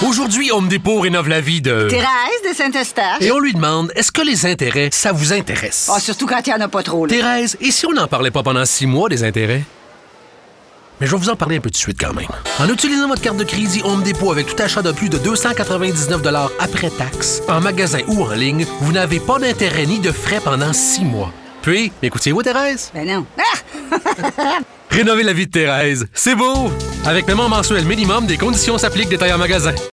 Aujourd'hui, Home Depot rénove la vie de... Thérèse de Saint-Eustache. Et on lui demande, est-ce que les intérêts, ça vous intéresse? Ah, surtout quand il n'y en a pas trop, là. Thérèse, et si on n'en parlait pas pendant 6 mois, des intérêts? Mais je vais vous en parler un peu de suite quand même. En utilisant votre carte de crédit Home Depot avec tout achat de plus de 299 $ après taxe, en magasin ou en ligne, vous n'avez pas d'intérêt ni de frais pendant 6 mois. Puis, écoutez-vous, Thérèse? Ben non. Rénover la vie de Thérèse, c'est beau! Avec paiement mensuel minimum, des conditions s'appliquent, détails en magasin.